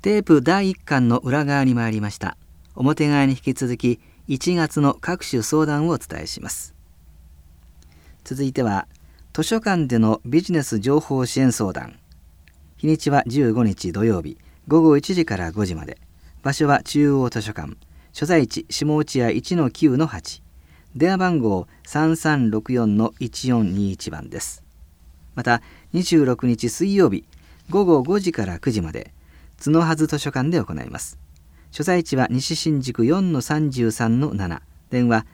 テープ第1巻の裏側に参りました。表側に引き続き1月の各種相談をお伝えします。続いては図書館でのビジネス情報支援相談。日にちは15日土曜日午後1時から5時まで。場所は中央図書館。所在地下落合 1-9-8。電話番号 3364-1421 番です。また26日水曜日午後5時から9時まで角はず図書館で行います。所在地は西新宿 4-33-7。電話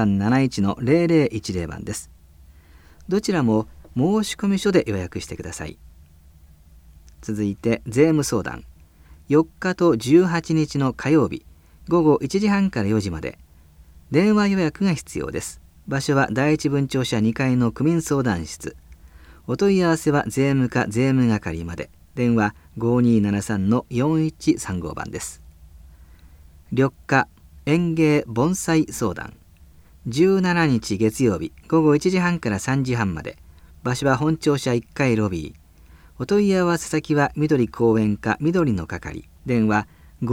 5371-0010 番です。どちらも申込書で予約してください。続いて税務相談。4日と18日の火曜日午後1時半から4時まで電話予約が必要です。場所は第一分庁舎2階の区民相談室。お問い合わせは税務課税務係まで。電話 5273-4135 番です。緑化園芸盆栽相談。17日月曜日午後1時半から3時半まで。場所は本庁舎1階ロビー。お問い合わせ先は緑公園課緑の係。電話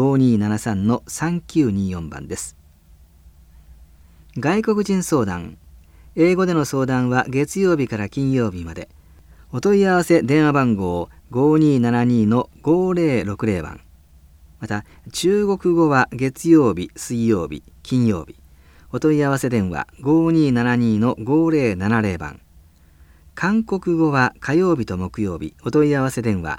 5273-3924 番です。外国人相談。英語での相談は月曜日から金曜日まで。お問い合わせ電話番号 5272-5060 番。また中国語は月曜日水曜日金曜日。お問い合わせ電話 5272-5070 番。韓国語は火曜日と木曜日。お問い合わせ電話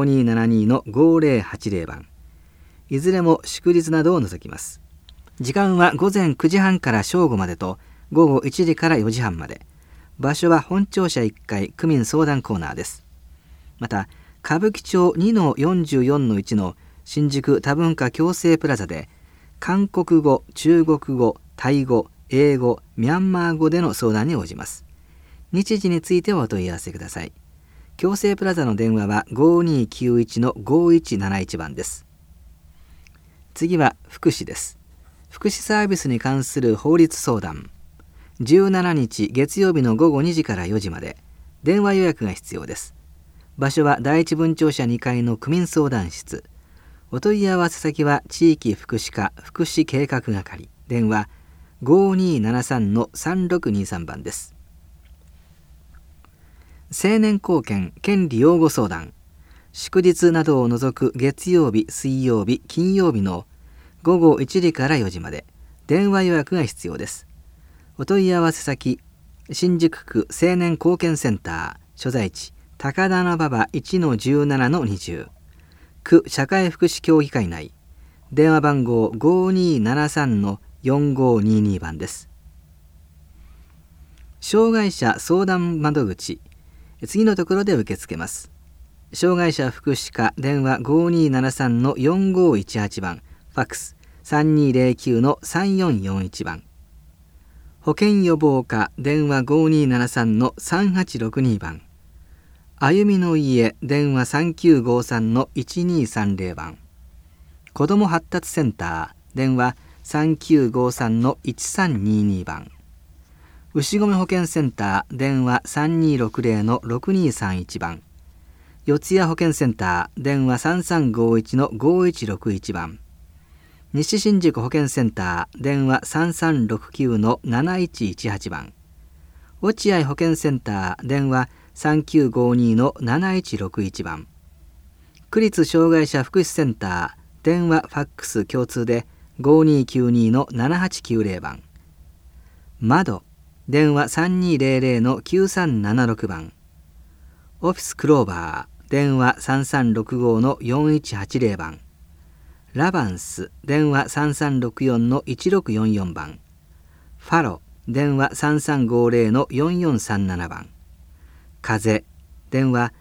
5272-5080 番。いずれも祝日などを除きます。時間は午前9時半から正午までと午後1時から4時半まで。場所は本庁舎1階区民相談コーナーです。また歌舞伎町 2-44-1 の新宿多文化共生プラザで韓国語、中国語、タイ語、英語、ミャンマー語での相談に応じます。日時についてお問い合わせください。共生プラザの電話は 5291-5171 番です。次は福祉です。福祉サービスに関する法律相談。17日月曜日の午後2時から4時まで電話予約が必要です。場所は第一分庁舎2階の区民相談室。お問い合わせ先は地域福祉課福祉計画係。電話 5273-3623 番です。青年貢献権利擁護相談。祝日などを除く月曜日水曜日金曜日の午後1時から4時まで電話予約が必要です。お問い合わせ先新宿区青年貢献センター。所在地高田馬場 1-17-20。区社会福祉協議会内。電話番号 5273-4522 番です。障害者相談窓口。次のところで受け付けます。障害者福祉課電話 5273-4518 番。ファックス 3209-3441 番。保健予防課電話 5273-3862 番。歩みの家電話 3953-1230 番。子ども発達センター電話 3953-1322 番。牛込保健センター電話 3260-6231 番。四谷保健センター電話 3351-5161 番。西新宿保健センター電話 3369-7118 番。落合保健センター電話 3952-7161 番。区立障害者福祉センター電話ファックス共通で 5292-7890 番。窓電話 3200-9376 番。オフィスクローバー電話 3365-4180 番。ラバンス電話 3364-1644 番。ファロ電話 3350-4437 番。風電話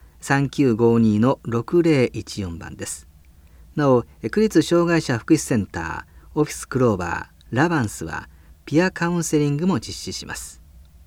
3952-6014 番です。なお区立障害者福祉センターオフィスクローバーラバンスはピアカウンセリングも実施します。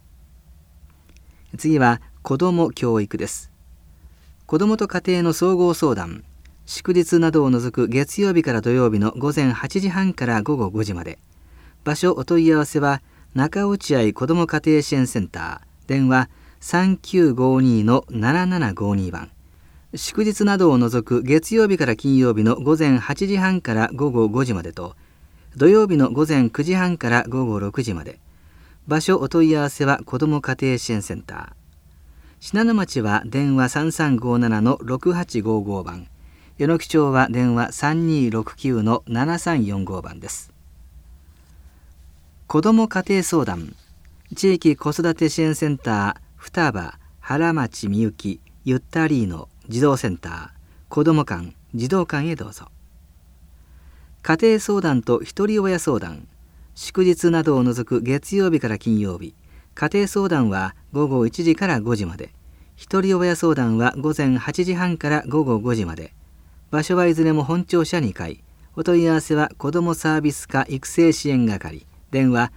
次は子ども教育です。子どもと家庭の総合相談。祝日などを除く月曜日から土曜日の午前8時半から午後5時まで。場所お問い合わせは中落合子ども家庭支援センター電話 3952-7752 番。 祝日などを除く月曜日から金曜日の午前8時半から午後5時までと、土曜日の午前9時半から午後6時まで。場所お問い合わせは子ども家庭支援センター。信濃町は電話 3357-6855 番、与野木町は電話 3269-7345 番です。子ども家庭相談、地域子育て支援センター双葉原町みゆきゆったりーの児童センター子ども館児童館へどうぞ。家庭相談とひとり親相談、祝日などを除く月曜日から金曜日。家庭相談は午後1時から5時まで。ひとり親相談は午前8時半から午後5時まで。場所はいずれも本庁舎2階。お問い合わせは子どもサービス課育成支援係。電話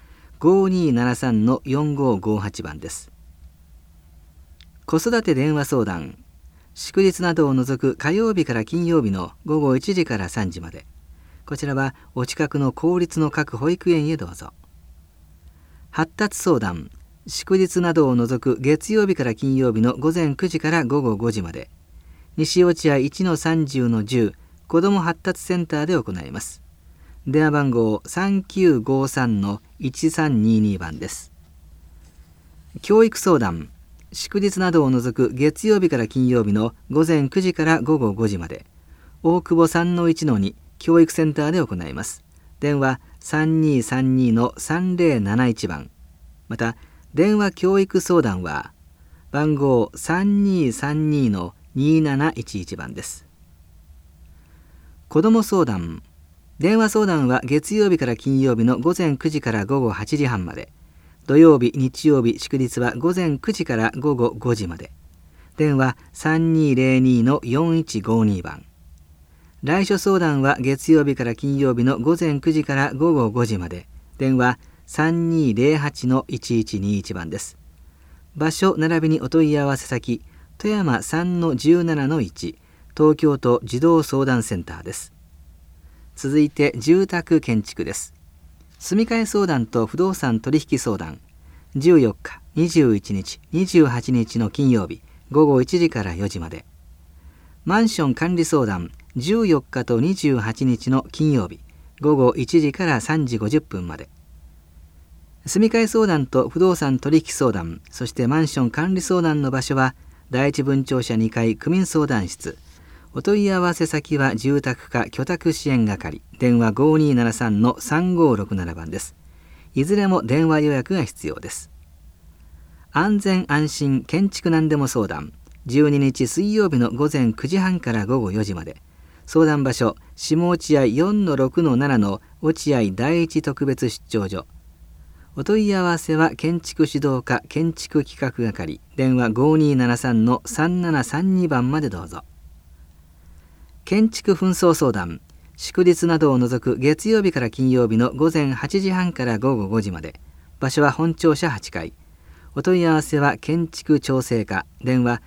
5273-4558 番です。子育て電話相談、祝日などを除く火曜日から金曜日の午後1時から3時まで。こちらはお近くの公立の各保育園へどうぞ。発達相談、祝日などを除く月曜日から金曜日の午前9時から午後5時まで。西落合 1-30-10 子ども発達センターで行います。電話番号 3953-1322 番です。教育相談、祝日などを除く月曜日から金曜日の午前9時から午後5時まで。大久保 3-1-2教育センターで行います。電話 3232-3071 番。また、電話教育相談は、番号 3232-2711 番です。子ども相談。電話相談は月曜日から金曜日の午前9時から午後8時半まで。土曜日、日曜日、祝日は午前9時から午後5時まで。電話 3202-4152 番。来所相談は月曜日から金曜日の午前9時から午後5時まで。電話 3208-1121 番です。場所並びにお問い合わせ先、富山 3-17-1 東京都児童相談センターです。続いて住宅建築です。住み替え相談と不動産取引相談、14日、21日、28日の金曜日午後1時から4時まで。マンション管理相談、14日と28日の金曜日午後1時から3時50分まで。住み替え相談と不動産取引相談、そしてマンション管理相談の場所は第一分庁舎2階区民相談室。お問い合わせ先は住宅課居宅支援係。電話 5273-3567 番です。いずれも電話予約が必要です。安全安心建築何でも相談、12日水曜日の午前9時半から午後4時まで。相談場所、下落合 4-6-7 の落合第一特別出張所。お問い合わせは建築指導課建築企画係。電話 5273-3732 番までどうぞ。建築紛争相談、祝日などを除く月曜日から金曜日の午前8時半から午後5時まで。場所は本庁舎8階。お問い合わせは建築調整課。電話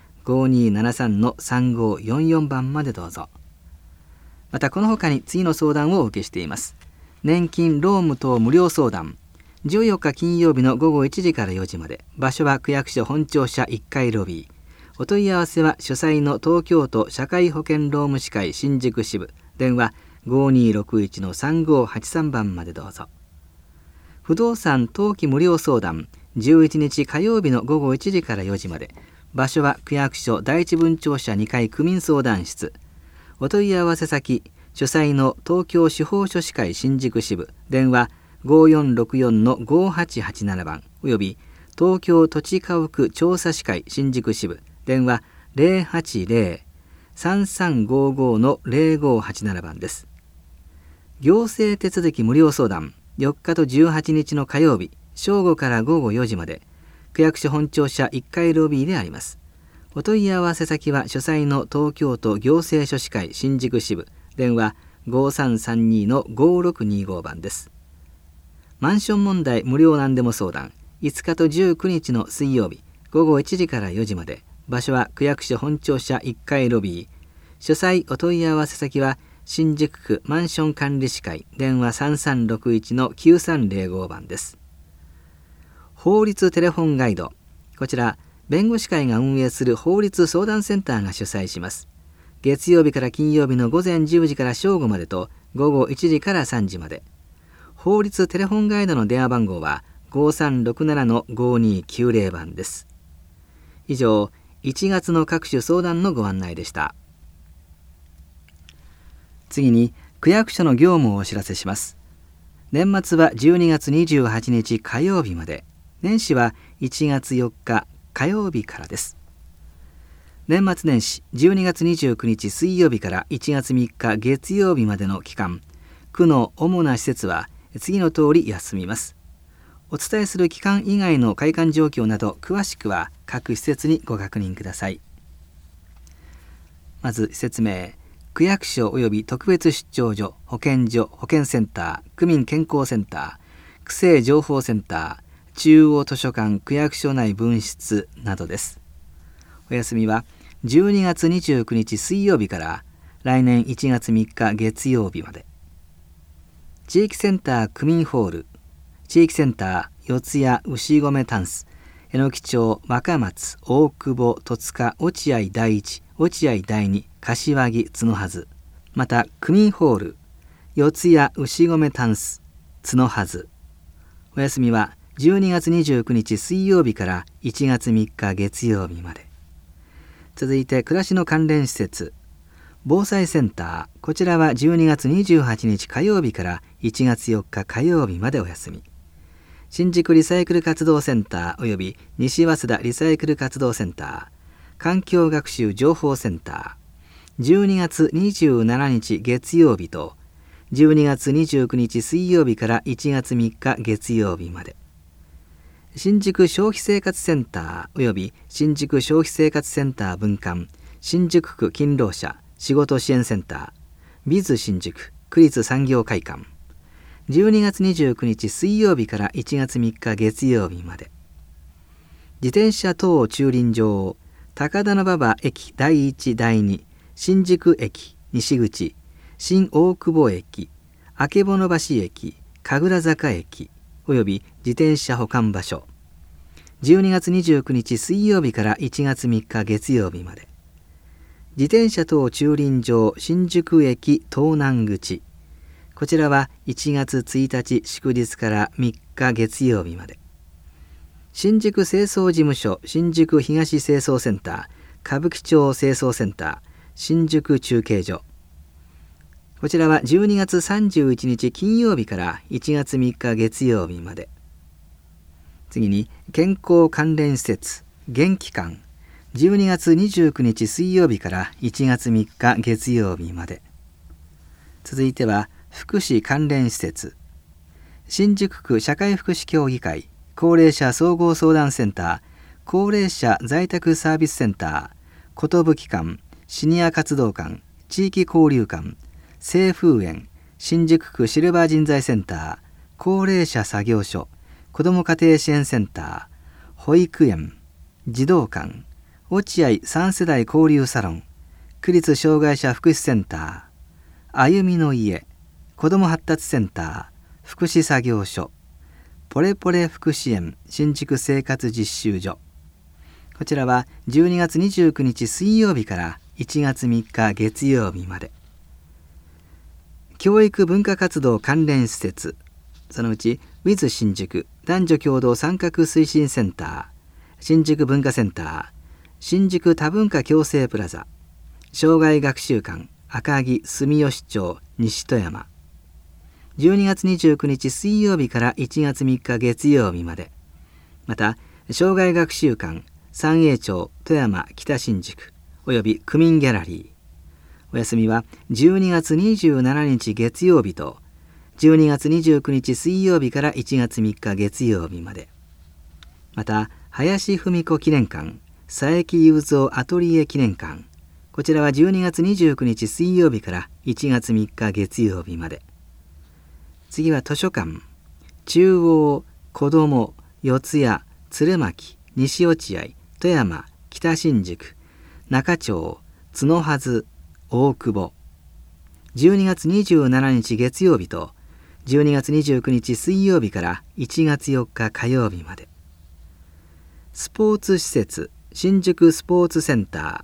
5273-3544 番までどうぞ。またこの他に次の相談をお受けしています。年金ローム等無料相談、14日金曜日の午後1時から4時まで。場所は区役所本庁舎1階ロビー。お問い合わせは主催の東京都社会保険労務士会新宿支部。電話 5261-3583 番までどうぞ。不動産登記無料相談、11日火曜日の午後1時から4時まで。場所は区役所第一分庁舎2階区民相談室。お問い合わせ先、主催の東京司法書士会新宿支部。電話 5464-5887 番および東京土地家屋調査士会新宿支部。電話 080-3355-0587 番です。行政手続き無料相談、4日と18日の火曜日正午から午後4時まで。区役所本庁舎1階ロビーであります。お問い合わせ先は主催の東京都行政書士会新宿支部。電話 5332-5625 番です。マンション問題無料何でも相談、5日と19日の水曜日午後1時から4時まで。場所は区役所本庁舎1階ロビー。主催お問い合わせ先は新宿区マンション管理士会。電話 3361-9305 番です。法律テレフォンガイド、こちら弁護士会が運営する法律相談センターが主催します。 月曜日から金曜日の午前10時から正午までと午後1時から3時まで。法律テレフォンガイドの電話番号は 5367-5290 番です。以上、1月の各種相談のご案内でした。次に、区役所の業務をお知らせします。年末は12月28日火曜日まで、年始は1月4日火曜日からです。年末年始12月29日水曜日から1月3日月曜日までの期間、区の主な施設は次の通り休みます。お伝えする期間以外の開館状況など詳しくは各施設にご確認ください。まず施設名、区役所及び特別出張所、保健所、保健センター、区民健康センター、区政情報センター、中央図書館、区役所内分室などです。お休みは12月29日水曜日から来年1月3日月曜日まで。地域センター区民ホール、地域センター四谷牛込タンス、榎木町若松大久保戸塚落合第一落合第二柏木角筈、また区民ホール四谷牛込タンス角筈。お休みは12月29日水曜日から1月3日月曜日まで。続いて暮らしの関連施設、防災センター、こちらは12月28日火曜日から1月4日火曜日までお休み。新宿リサイクル活動センターおよび西早稲田リサイクル活動センター、環境学習情報センター、12月27日月曜日と12月29日水曜日から1月3日月曜日まで。新宿消費生活センターおよび新宿消費生活センター分館、新宿区勤労者仕事支援センター、ビズ新宿区立産業会館、12月29日水曜日から1月3日月曜日まで。自転車等駐輪場、高田馬場駅第1第2、新宿駅西口、新大久保駅、曙橋駅、神楽坂駅および自転車保管場所、12月29日水曜日から1月3日月曜日まで。自転車等駐輪場新宿駅東南口、こちらは1月1日祝日から3日月曜日まで。新宿清掃事務所新宿東清掃センター、歌舞伎町清掃センター、新宿中継所、こちらは12月31日金曜日から1月3日月曜日まで。次に健康関連施設元気館、12月29日水曜日から1月3日月曜日まで。続いては福祉関連施設、新宿区社会福祉協議会高齢者総合相談センター、高齢者在宅サービスセンター、寿館、シニア活動館、地域交流館、清風園、新宿区シルバー人材センター、高齢者作業所、子ども家庭支援センター、保育園、児童館、落合3世代交流サロン、区立障害者福祉センター、歩みの家、子ども発達センター、福祉作業所、ポレポレ福祉園新宿生活実習所、こちらは12月29日水曜日から1月3日月曜日まで。教育文化活動関連施設、そのうち WITH 新宿男女共同参画推進センター、新宿文化センター、新宿多文化共生プラザ、障害学習館赤城住吉町西戸山、12月29日水曜日から1月3日月曜日まで。また障害学習館三栄町富山北新宿および区民ギャラリー、お休みは12月27日月曜日と12月29日水曜日から1月3日月曜日まで。また林芙美子記念館佐伯雄三アトリエ記念館、こちらは12月29日水曜日から1月3日月曜日まで。次は図書館、中央、子ども、四谷、鶴巻、西落合、富山、北新宿、中町、角筈、大久保、12月27日月曜日と12月29日水曜日から1月4日火曜日まで。スポーツ施設新宿スポーツセンター、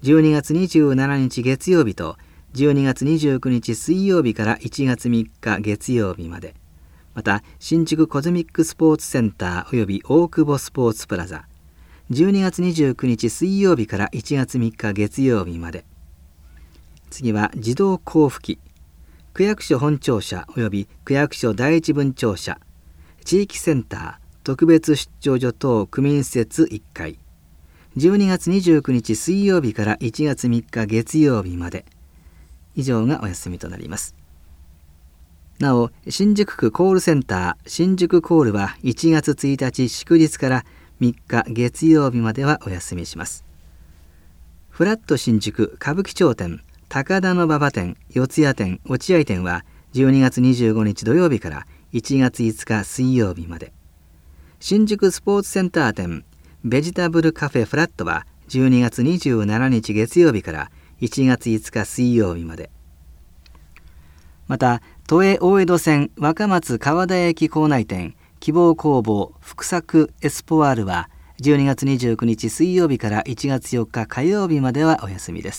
12月27日月曜日と12月29日水曜日から1月3日月曜日まで、また新宿コズミックスポーツセンターおよび大久保スポーツプラザ、12月29日水曜日から1月3日月曜日まで。次は自動交付機、区役所本庁舎および区役所第一分庁舎、地域センター特別出張所等区民施設1階、12月29日水曜日から1月3日月曜日まで。以上がお休みとなります。なお、新宿区コールセンター新宿コールは1月1日祝日から3日月曜日まではお休みします。フラット新宿歌舞伎町店、高田馬場店、四谷店、落合店は12月25日土曜日から1月5日水曜日まで。新宿スポーツセンター店、ベジタブルカフェフラットは12月27日月曜日から1月5日水曜日まで。また、都営大江戸線若松川田駅構内店、希望工房福作エスポワールは12月29日水曜日から1月4日火曜日まではお休みです。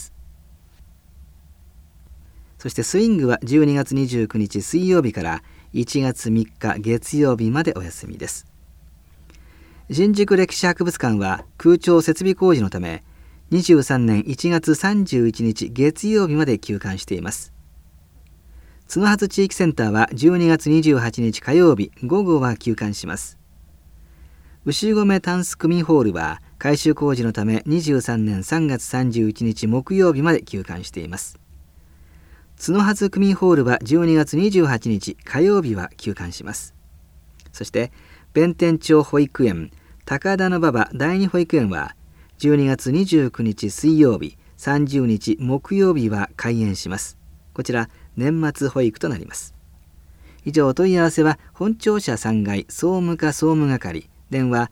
そしてスイングは12月29日水曜日から1月3日月曜日までお休みです。新宿歴史博物館は空調設備工事のため23年1月31日月曜日まで休館しています。角発地域センターは12月28日火曜日午後は休館します。牛込タンス区民ホールは改修工事のため23年3月31日木曜日まで休館しています。角発区民ホールは12月28日火曜日は休館します。そして弁天町保育園高田馬場第二保育園は12月29日水曜日30日木曜日は開園します。こちら年末保育となります。以上、問い合わせは本庁舎3階総務課総務係、電話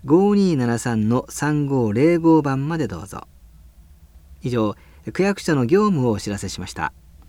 5273-3505 番までどうぞ。以上、区役所の業務をお知らせしました。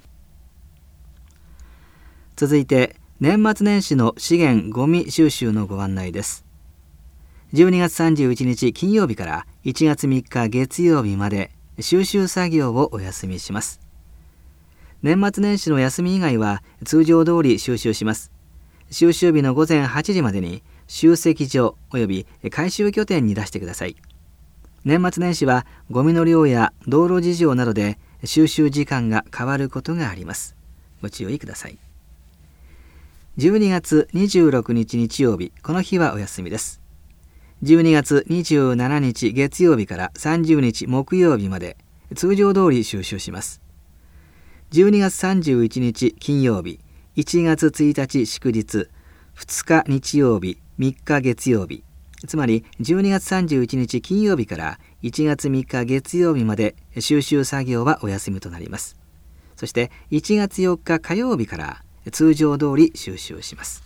続いて年末年始の資源ごみ収集のご案内です。12月31日金曜日から1月3日月曜日まで収集作業をお休みします。年末年始の休み以外は通常通り収集します。収集日の午前8時までに集積所及び回収拠点に出してください。年末年始はゴミの量や道路事情などで収集時間が変わることがあります。ご注意ください。12月26日日曜日、この日はお休みです。12月27日月曜日から30日木曜日まで通常通り収集します。12月31日金曜日、1月1日祝日、2日日曜日、3日月曜日、つまり12月31日金曜日から1月3日月曜日まで収集作業はお休みとなります。そして1月4日火曜日から通常通り収集します。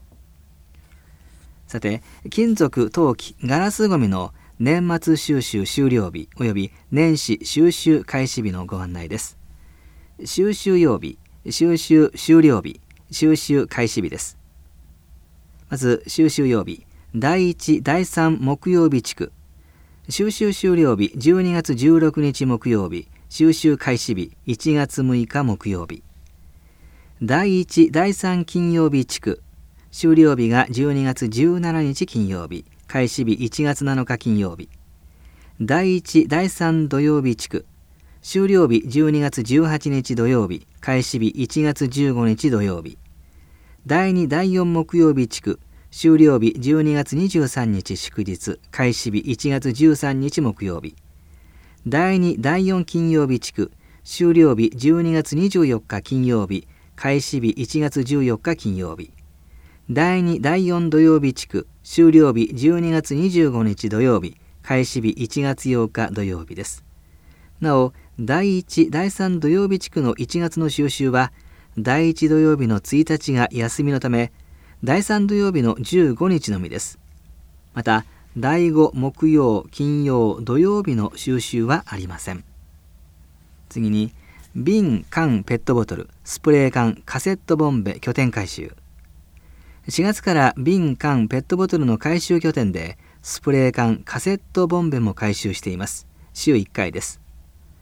さて、金属陶器ガラスごみの年末収集終了日および年始収集開始日のご案内です。収集曜日、収集終了日、収集開始日です。まず収集曜日、第1、第3木曜日地区、収集終了日12月16日木曜日、収集開始日1月6日木曜日。第1、第3金曜日地区、終了日が12月17日金曜日、開始日1月7日金曜日。第1、第3土曜日地区、終了日12月18日土曜日、開始日1月15日土曜日。第2、第4木曜日地区、終了日12月23日祝日、開始日1月13日木曜日。第2、第4金曜日地区、終了日12月24日金曜日、開始日1月14日金曜日。第2、第4土曜日地区、終了日12月25日土曜日、開始日1月8日土曜日です。なお、第1、第3土曜日地区の1月の収集は、第1土曜日の1日が休みのため、第3土曜日の15日のみです。また、第5木曜、金曜、土曜日の収集はありません。次に、瓶、缶、ペットボトル、スプレー缶、カセットボンベ、拠点回収。4月から瓶、缶、ペットボトルの回収拠点で、スプレー缶、カセットボンベも回収しています。週1回です。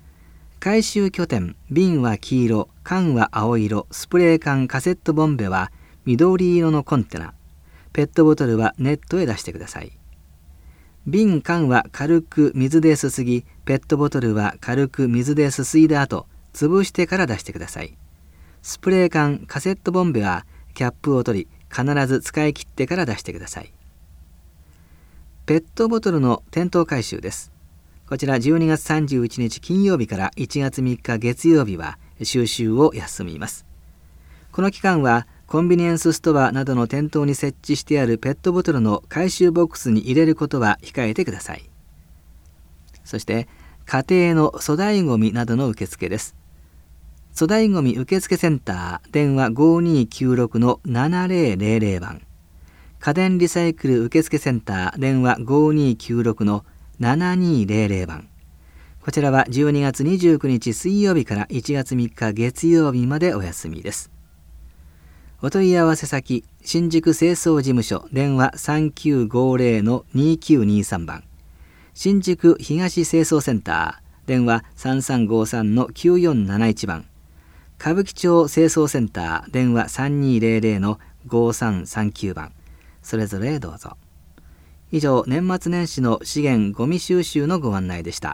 回収拠点、瓶は黄色、缶は青色、スプレー缶、カセットボンベは緑色のコンテナ、ペットボトルはネットへ出してください。瓶、缶は軽く水ですすぎ、ペットボトルは軽く水ですすいだ後、潰してから出してください。スプレー缶、カセットボンベはキャップを取り、必ず使い切ってから出してください。ペットボトルの店頭回収です。こちら12月31日金曜日から1月3日月曜日は収集を休みます。この期間はコンビニエンスストアなどの店頭に設置してあるペットボトルの回収ボックスに入れることは控えてください。そして家庭の粗大ごみなどの受付です。粗大ごみ受付センター、電話 5296-7000 番。家電リサイクル受付センター、電話 5296-7200 番。こちらは12月29日水曜日から1月3日月曜日までお休みです。お問い合わせ先、新宿清掃事務所、電話 3950-2923 番。新宿東清掃センター、電話 3353-9471 番。歌舞伎町清掃センター、電話 3200-5339 番。それぞれどうぞ。以上、年末年始の資源ゴミ収集のご案内でした。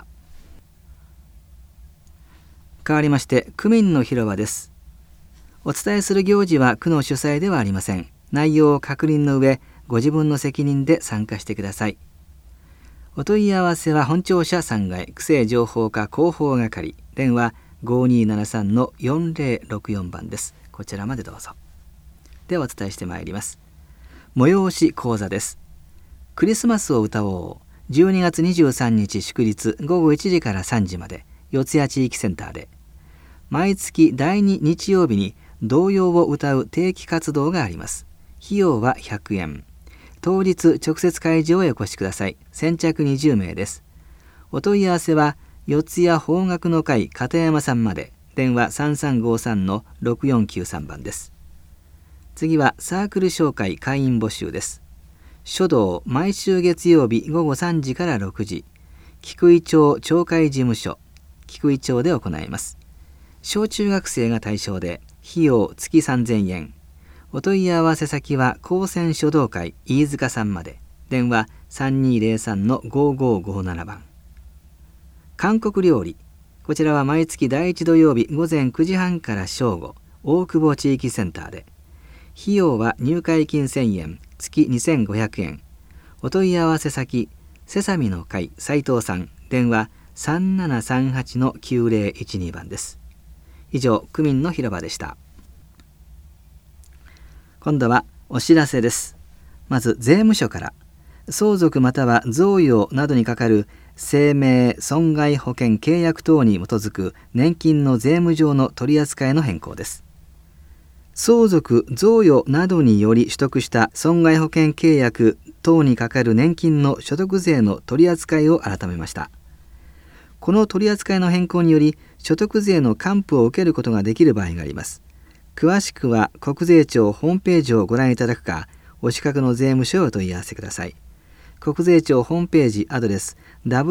変わりまして、区民の広場です。お伝えする行事は区の主催ではありません。内容を確認の上、ご自分の責任で参加してください。お問い合わせは本庁舎3階区政情報課広報係、電話 5273-4064 番です。こちらまでどうぞ。ではお伝えしてまいります。催し講座です。クリスマスを歌おう、12月23日祝日午後1時から3時まで、四谷地域センターで、毎月第2日曜日に童謡を歌う定期活動があります。費用は100円。当日直接会場へお越しください。先着20名です。お問い合わせは四谷邦楽の会片山さんまで、電話 3353-6493 番です。次はサークル紹介会員募集です。書道、毎週月曜日午後3時から6時、菊井町町会事務所、菊井町で行います。小中学生が対象で、費用月3000円。お問い合わせ先は高専書道会飯塚さんまで、電話 3203-5557 番。韓国料理、こちらは毎月第1土曜日午前9時半から正午、大久保地域センターで、費用は入会金1000円、月2500円。お問い合わせ先、セサミの会斉藤さん、電話 3738-9012 番です。以上、区民の広場でした。今度はお知らせです。まず税務署から、相続または贈与などにかかる生命損害保険契約等に基づく年金の税務上の取り扱いの変更です。相続、贈与などにより取得した損害保険契約等にかかる年金の所得税の取り扱いを改めました。この取り扱いの変更により、所得税の還付を受けることができる場合があります。詳しくは国税庁ホームページをご覧いただくか、お近くの税務署へお問い合わせください。国税庁ホームページアドレス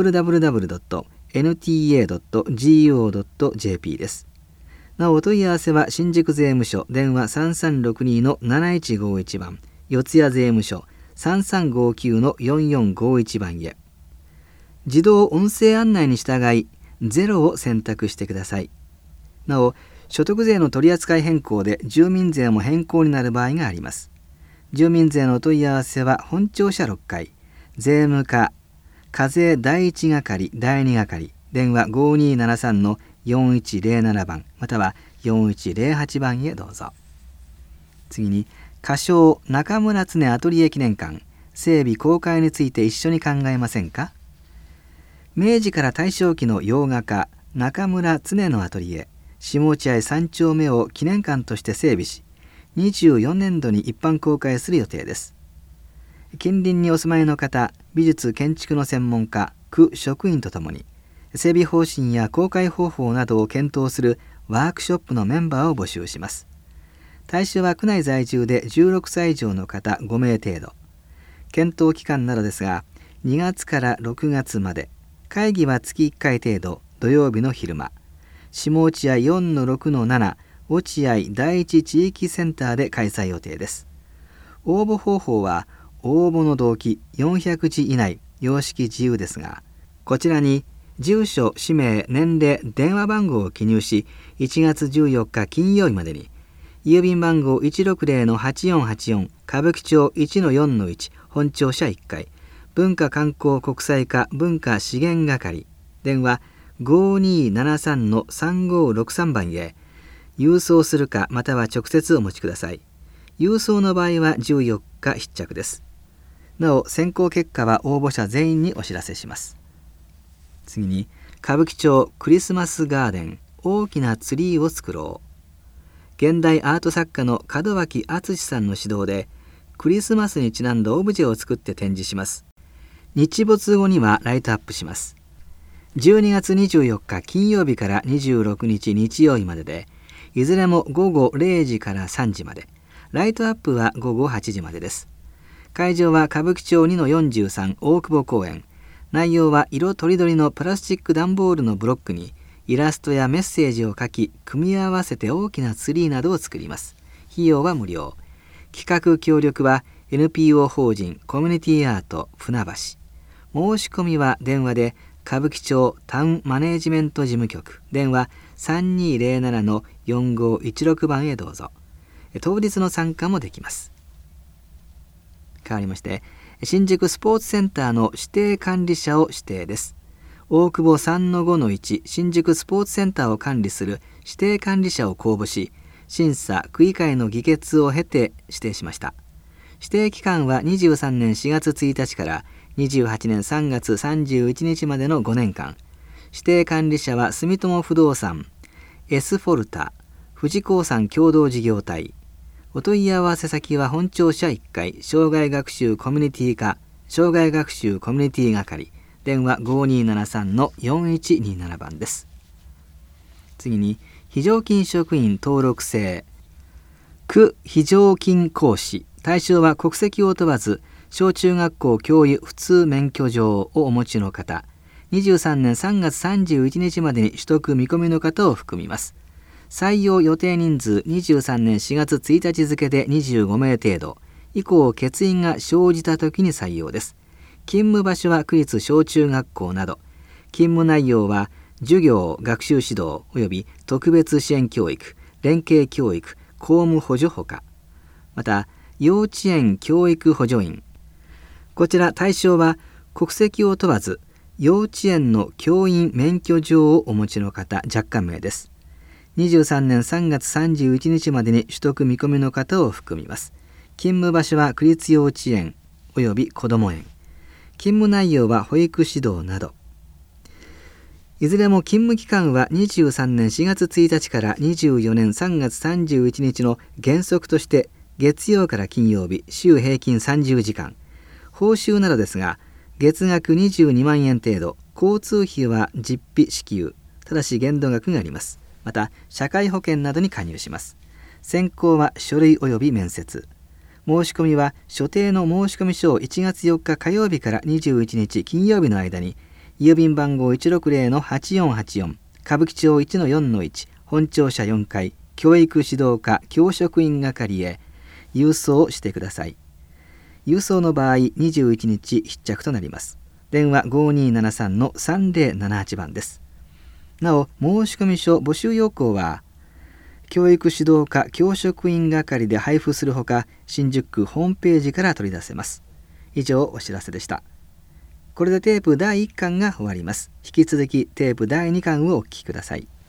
www.nta.go.jp です。なお、お問い合わせは新宿税務署電話 3362-7151 番、四谷税務署 3359-4451 番へ。自動音声案内に従い0を選択してください。なお、所得税の取扱変更で住民税も変更になる場合があります。住民税のお問い合わせは本庁舎6階、税務課課税第1係第2係、電話 5273-4107 番または4108番へどうぞ。次に、仮称中村常アトリエ記念館整備公開について一緒に考えませんか。明治から大正期の洋画家中村常のアトリエ下落合3丁目を記念館として整備し、24年度に一般公開する予定です。近隣にお住まいの方、美術建築の専門家、区職員とともに整備方針や公開方法などを検討するワークショップのメンバーを募集します。対象は区内在住で16歳以上の方5名程度。検討期間などですが、2月から6月まで。会議は月1回程度、土曜日の昼間。 下落合 4-6-7 落合第一地域センターで開催予定です。応募方法は応募の動機400字以内、様式自由ですが、こちらに住所、氏名、年齢、電話番号を記入し、1月14日金曜日までに郵便番号 160-8484 歌舞伎町 1-4-1 本庁舎1階文化観光国際課文化資源係電話 5273-3563 番へ郵送するかまたは直接お持ちください。郵送の場合は14日必着です。なお選考結果は応募者全員にお知らせします。次に歌舞伎町クリスマスガーデン大きなツリーを作ろう。現代アート作家の門脇敦さんの指導でクリスマスにちなんだオブジェを作って展示します。日没後にはライトアップします。12月24日金曜日から26日日曜日までで、いずれも午後0時から3時まで、ライトアップは午後8時までです。会場は歌舞伎町 2-43 大久保公園。内容は色とりどりのプラスチック段ボールのブロックにイラストやメッセージを書き、組み合わせて大きなツリーなどを作ります。費用は無料。企画協力は NPO 法人コミュニティアート船橋。申し込みは電話で歌舞伎町タウンマネージメント事務局電話 3207-4516 番へどうぞ。当日の参加もできます。変わりまして新宿スポーツセンターの指定管理者を指定です。大久保 3-5-1 新宿スポーツセンターを管理する指定管理者を公募し、審査・区議会の議決を経て指定しました。指定期間は23年4月1日から28年3月31日までの5年間。指定管理者は住友不動産、エスフォルタ、富士興産共同事業体。お問い合わせ先は本庁舎1階障害学習コミュニティ課障害学習コミュニティ係電話 5273-4127 番です。次に非常勤職員登録制区非常勤講師、対象は国籍を問わず小中学校教諭普通免許状をお持ちの方、23年3月31日までに取得見込みの方を含みます。採用予定人数23年4月1日付で25名程度、以降欠員が生じた時に採用です。勤務場所は区立小中学校など、勤務内容は授業、学習指導及び特別支援教育、連携教育、公務補助ほか、また幼稚園教育補助員。こちら対象は国籍を問わず幼稚園の教員免許状をお持ちの方若干名です。23年3月31日までに取得見込みの方を含みます。勤務場所は区立幼稚園及びこども園。勤務内容は保育指導など。いずれも勤務期間は23年4月1日から24年3月31日の原則として月曜から金曜日、週平均30時間。報酬などですが、月額22万円程度、交通費は実費支給、ただし限度額があります。また社会保険などに加入します。選考は書類及び面接。申し込みは所定の申込書を1月4日火曜日から21日金曜日の間に郵便番号 160-8484 歌舞伎町 1-4-1 本庁舎4階教育指導課教職員係へ郵送してください。郵送の場合21日必着となります。電話 5273-3078 番です。なお申込書募集要項は教育指導課教職員係で配布するほか、新宿区ホームページから取り出せます。以上お知らせでした。これでテープ第1巻が終わります。引き続きテープ第2巻をお聞きください。